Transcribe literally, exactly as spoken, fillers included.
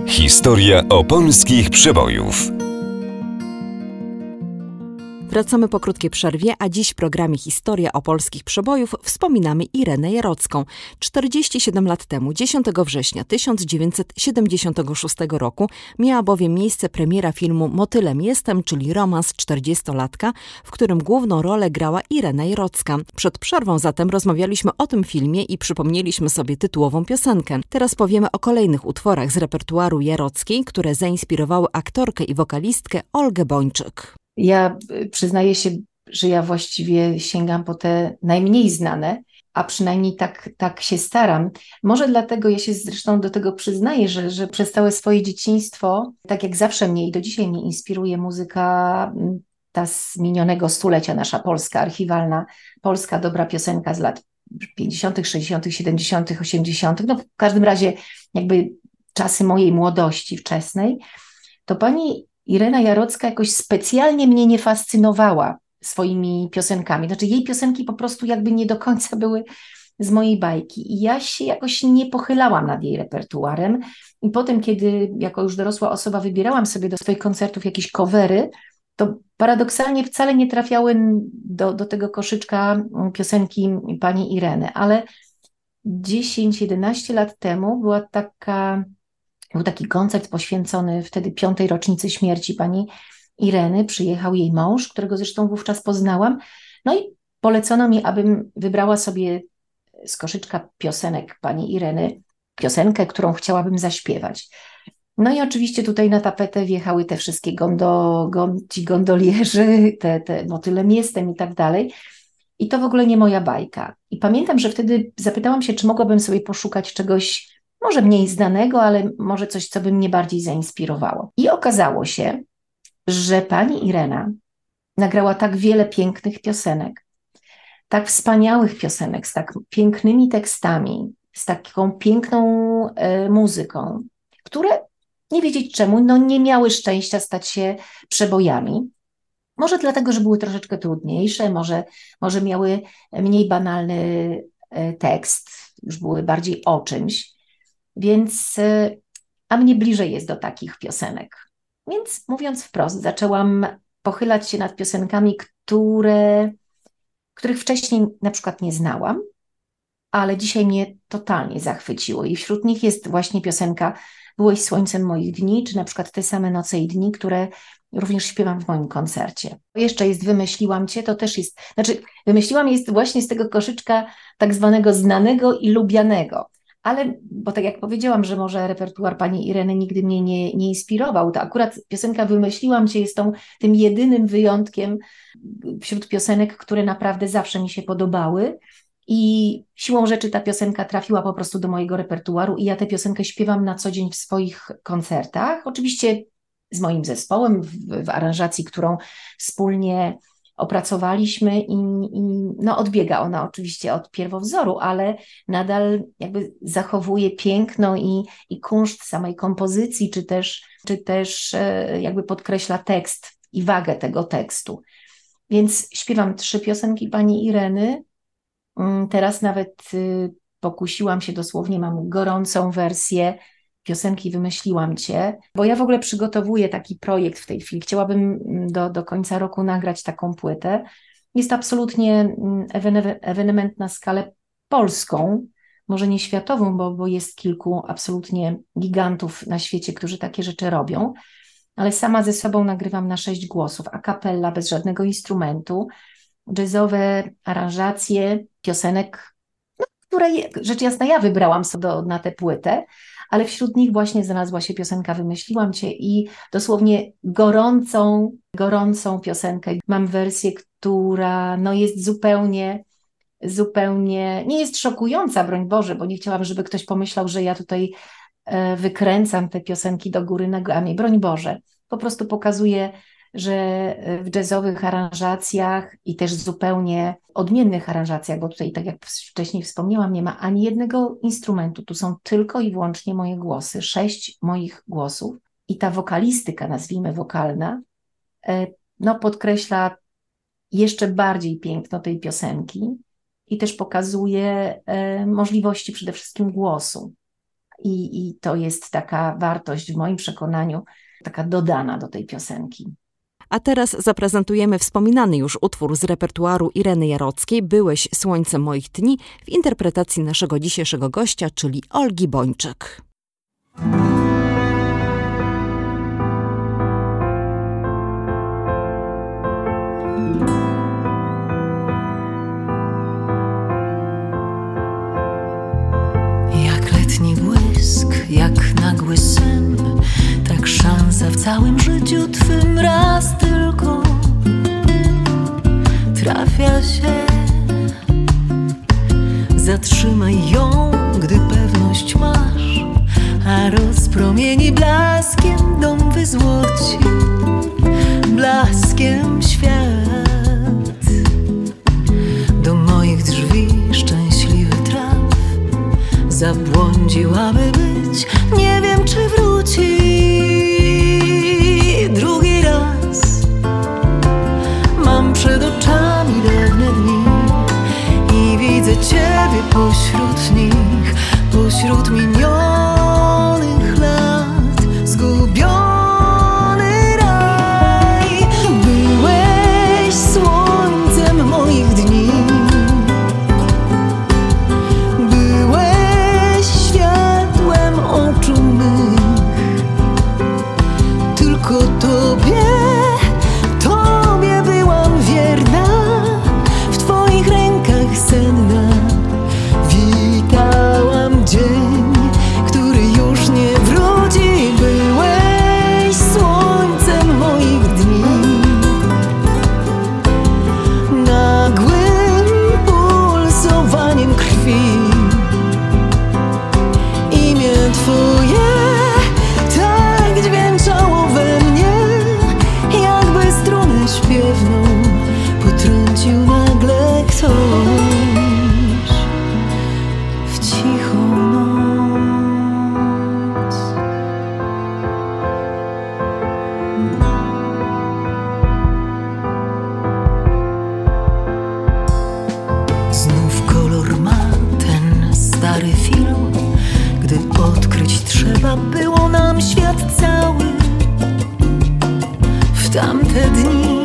Historia opolskich przebojów. Wracamy po krótkiej przerwie, a dziś w programie Historia opolskich przebojów wspominamy Irenę Jarocką. czterdzieści siedem lat temu, dziesiątego września tysiąc dziewięćset siedemdziesiątego szóstego roku, miała bowiem miejsce premiera filmu Motylem jestem, czyli romans czterdziestolatka, w którym główną rolę grała Irena Jarocka. Przed przerwą zatem rozmawialiśmy o tym filmie i przypomnieliśmy sobie tytułową piosenkę. Teraz powiemy o kolejnych utworach z repertuaru Jarockiej, które zainspirowały aktorkę i wokalistkę Olgę Bończyk. Ja przyznaję się, że ja właściwie sięgam po te najmniej znane, a przynajmniej tak, tak się staram. Może dlatego ja się zresztą do tego przyznaję, że, że przez całe swoje dzieciństwo, tak jak zawsze mnie i do dzisiaj mnie inspiruje muzyka ta z minionego stulecia, nasza polska, archiwalna, polska dobra piosenka z lat pięćdziesiątych, sześćdziesiątych, siedemdziesiątych, osiemdziesiątych, no w każdym razie jakby czasy mojej młodości wczesnej, to pani Irena Jarocka jakoś specjalnie mnie nie fascynowała swoimi piosenkami. Znaczy jej piosenki po prostu jakby nie do końca były z mojej bajki i ja się jakoś nie pochylałam nad jej repertuarem i potem, kiedy jako już dorosła osoba wybierałam sobie do swoich koncertów jakieś covery, to paradoksalnie wcale nie trafiały do, do tego koszyczka piosenki pani Ireny, ale dziesięć jedenaście lat temu była taka... Był taki koncert poświęcony wtedy piątej rocznicy śmierci pani Ireny. Przyjechał jej mąż, którego zresztą wówczas poznałam. No i polecono mi, abym wybrała sobie z koszyczka piosenek pani Ireny piosenkę, którą chciałabym zaśpiewać. No i oczywiście tutaj na tapetę wjechały te wszystkie gondo, gon, ci gondolierzy, te, te Motylem jestem i tak dalej. I to w ogóle nie moja bajka. I pamiętam, że wtedy zapytałam się, czy mogłabym sobie poszukać czegoś może mniej znanego, ale może coś, co by mnie bardziej zainspirowało. I okazało się, że pani Irena nagrała tak wiele pięknych piosenek, tak wspaniałych piosenek, z tak pięknymi tekstami, z taką piękną e, muzyką, które, nie wiedzieć czemu, no nie miały szczęścia stać się przebojami. Może dlatego, że były troszeczkę trudniejsze, może, może miały mniej banalny e, tekst, już były bardziej o czymś. Więc, a mnie bliżej jest do takich piosenek. Więc mówiąc wprost, zaczęłam pochylać się nad piosenkami, które, których wcześniej na przykład nie znałam, ale dzisiaj mnie totalnie zachwyciło. I wśród nich jest właśnie piosenka Byłeś słońcem moich dni, czy na przykład Te same noce i dni, które również śpiewam w moim koncercie. Jeszcze jest Wymyśliłam cię, to też jest, znaczy wymyśliłam jest właśnie z tego koszyczka tak zwanego znanego i lubianego. Ale, bo tak jak powiedziałam, że może repertuar pani Ireny nigdy mnie nie, nie inspirował, to akurat piosenka Wymyśliłam cię jest tą, tym jedynym wyjątkiem wśród piosenek, które naprawdę zawsze mi się podobały i siłą rzeczy ta piosenka trafiła po prostu do mojego repertuaru i ja tę piosenkę śpiewam na co dzień w swoich koncertach, oczywiście z moim zespołem, w, w aranżacji, którą wspólnie opracowaliśmy i, i no odbiega ona oczywiście od pierwowzoru, ale nadal jakby zachowuje piękno i, i kunszt samej kompozycji, czy też, czy też jakby podkreśla tekst i wagę tego tekstu. Więc śpiewam trzy piosenki pani Ireny. Teraz nawet pokusiłam się dosłownie, mam gorącą wersję piosenki Wymyśliłam cię, bo ja w ogóle przygotowuję taki projekt w tej chwili. Chciałabym do, do końca roku nagrać taką płytę. Jest absolutnie ewenement na skalę polską, może nie światową, bo, bo jest kilku absolutnie gigantów na świecie, którzy takie rzeczy robią, ale sama ze sobą nagrywam na sześć głosów, a cappella, bez żadnego instrumentu, jazzowe aranżacje piosenek, no, które rzecz jasna ja wybrałam sobie do, na tę płytę, ale wśród nich właśnie znalazła się piosenka Wymyśliłam cię i dosłownie gorącą, gorącą piosenkę. Mam wersję, która no jest zupełnie, zupełnie, nie jest szokująca, broń Boże, bo nie chciałam, żeby ktoś pomyślał, że ja tutaj e, wykręcam te piosenki do góry nogami, broń Boże. Po prostu pokazuję, że w jazzowych aranżacjach i też zupełnie odmiennych aranżacjach, bo tutaj, tak jak wcześniej wspomniałam, nie ma ani jednego instrumentu, tu są tylko i wyłącznie moje głosy, sześć moich głosów i ta wokalistyka, nazwijmy wokalna, no podkreśla jeszcze bardziej piękno tej piosenki i też pokazuje możliwości przede wszystkim głosu. i, i to jest taka wartość w moim przekonaniu, taka dodana do tej piosenki. A teraz zaprezentujemy wspominany już utwór z repertuaru Ireny Jarockiej „Byłeś słońcem moich dni” w interpretacji naszego dzisiejszego gościa, czyli Olgi Bończyk. Jak letni błysk, jak nagły sen, tak szansa w całym życiu twym raz tylko trafia się. Zatrzymaj ją, gdy pewność masz, a rozpromieni blaskiem dom wyzłoci, blaskiem świat. Do moich drzwi szczęśliwy traf zabłądziłaby być, nie wiem czy wróci drugi raz. Mam przed oczami dawne dni i widzę Ciebie pośród nich, pośród minionych lat, zgubiony raj. Byłeś słońcem moich dni, byłeś światłem oczu mych, tylko Tobie, Tobie byłam wierna, w Twoich rękach senna witałam dzień, który już nie wróci. Byłeś słońcem moich dni, nagłym pulsowaniem krwi. Imię Twoje tak dźwięczało we mnie, jakby strunę śpiewną potrącił nagle ktoś w cichą noc. Znów kolor ma ten stary film, gdy odkryć trzeba było nam świat cały. W tamte dni